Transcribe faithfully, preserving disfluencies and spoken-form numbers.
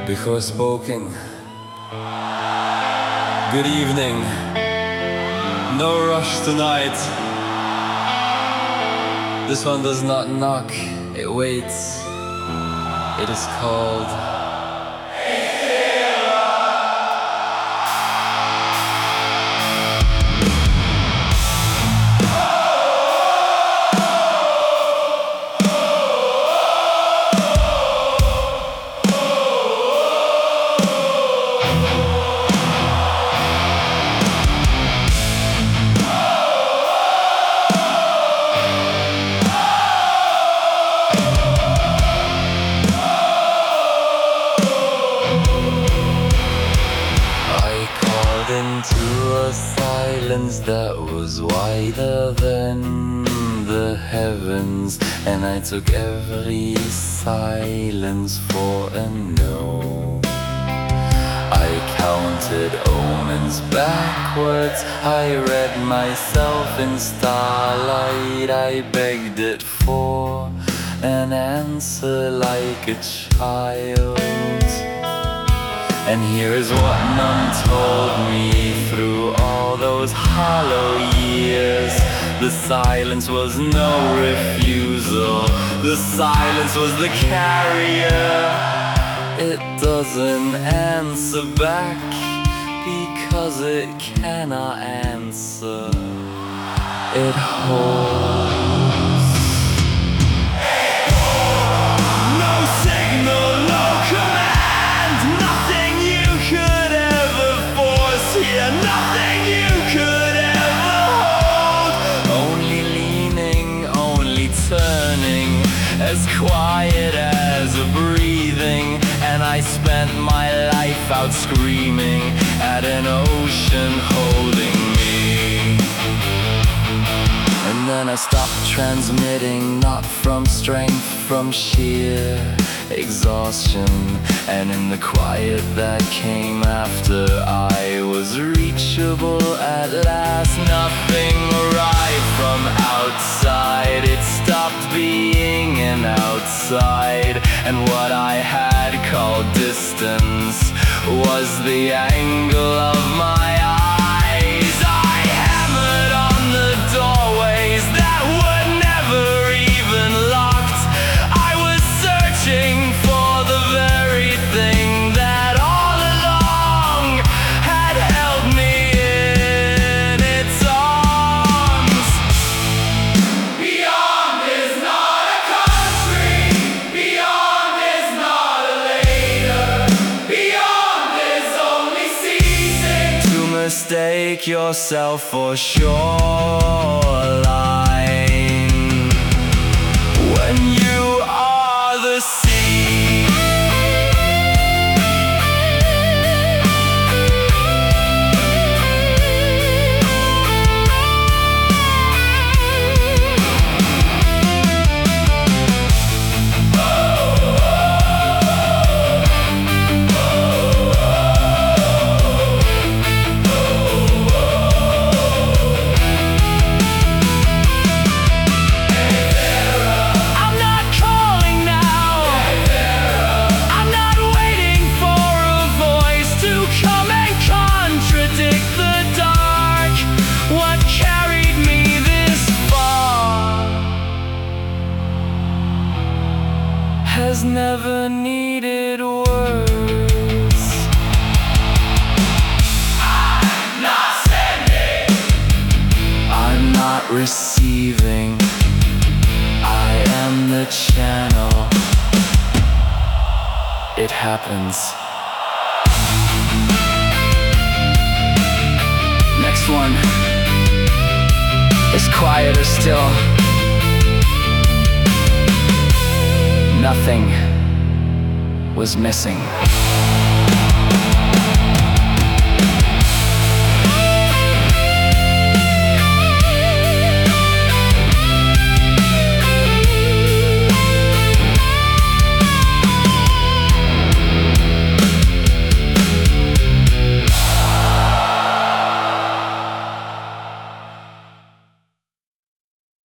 Before spoken, good evening. No rush tonight. This one does not knock, it waits. It is called into a silence that was wider than the heavens, and I took every silence for a no. I counted omens backwards, I read myself in starlight, I begged it for an answer like a child. And here is what none told me through all those hollow years. The silence was no refusal, the silence was the carrier. It doesn't answer back because it cannot answer. It holds. No signal, no command, nothing you could ever force here, nothing you could ever hold. Only leaning, only turning, as quiet as a breathing. And I spent my life out screaming at an ocean holding me. And then I stopped transmitting, not from strength, from sheer exhaustion. And in the quiet that came after, I was reachable at last. Nothing arrived from outside, it stopped being an outside. And what I had called distance was the angle of my eyes. I hammered on the doorways that were never even locked. I was searching for the very thing that all along had held me in its arms. Beyond is not a country, beyond is not a later, beyond is only ceasing to mistake yourself for shoreline when you are the sea. Has never needed words. I'm not sending, I'm not receiving, I am the channel. It happens. Next one is quieter still. Nothing was missing.